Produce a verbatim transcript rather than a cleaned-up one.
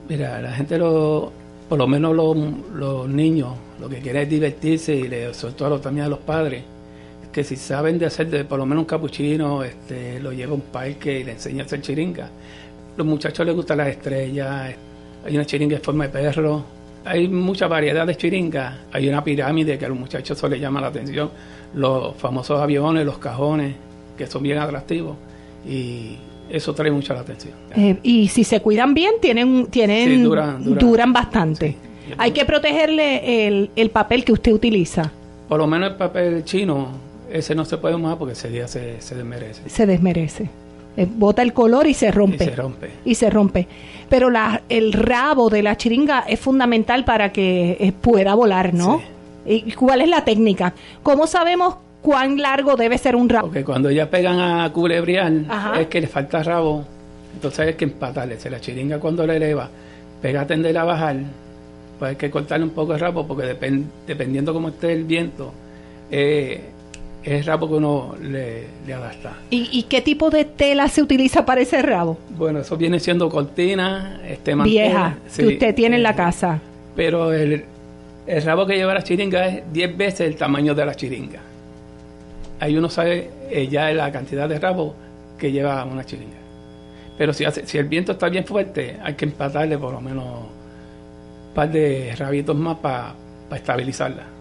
Mira, la gente, lo, por lo menos los, los niños, lo que quieren es divertirse y le, sobre todo también a los padres, que si saben de hacer de, por lo menos un capuchino, este, lo lleva a un parque y le enseña a hacer chiringa. Los muchachos les gustan las estrellas, hay una chiringa en forma de perro, hay mucha variedad de chiringas, hay una pirámide que a los muchachos eso les llama la atención, los famosos aviones, los cajones, que son bien atractivos y eso trae mucho la atención. Eh, y si se cuidan bien, tienen, tienen sí, duran, duran, duran bastante. Sí. Hay que protegerle el, el papel que usted utiliza. Por lo menos el papel chino, ese no se puede mojar porque ese día se, se desmerece. Se desmerece. Eh, bota el color y se rompe. Y se rompe. Y se rompe. Pero la, el rabo de la chiringa es fundamental para que eh, pueda volar, ¿no? Sí. ¿Y cuál es la técnica? ¿Cómo sabemos cuán largo debe ser un rabo? Porque cuando ya pegan a culebrear, Ajá. es que le falta rabo, entonces hay que empatarle. Si la chiringa cuando la eleva, pega a tender a bajar, pues hay que cortarle un poco el rabo, porque depend, dependiendo cómo esté el viento, eh, es el rabo que uno le, le adapta. ¿Y, ¿Y qué tipo de tela se utiliza para ese rabo? Bueno, eso viene siendo cortina, este vieja, sí, que usted tiene eh, en la casa. Pero el, el rabo que lleva la chiringa es diez veces el tamaño de la chiringa. Ahí uno sabe eh, ya la cantidad de rabo que lleva una chiringa. Pero si, hace, si el viento está bien fuerte, hay que empatarle por lo menos un par de rabitos más para pa estabilizarla.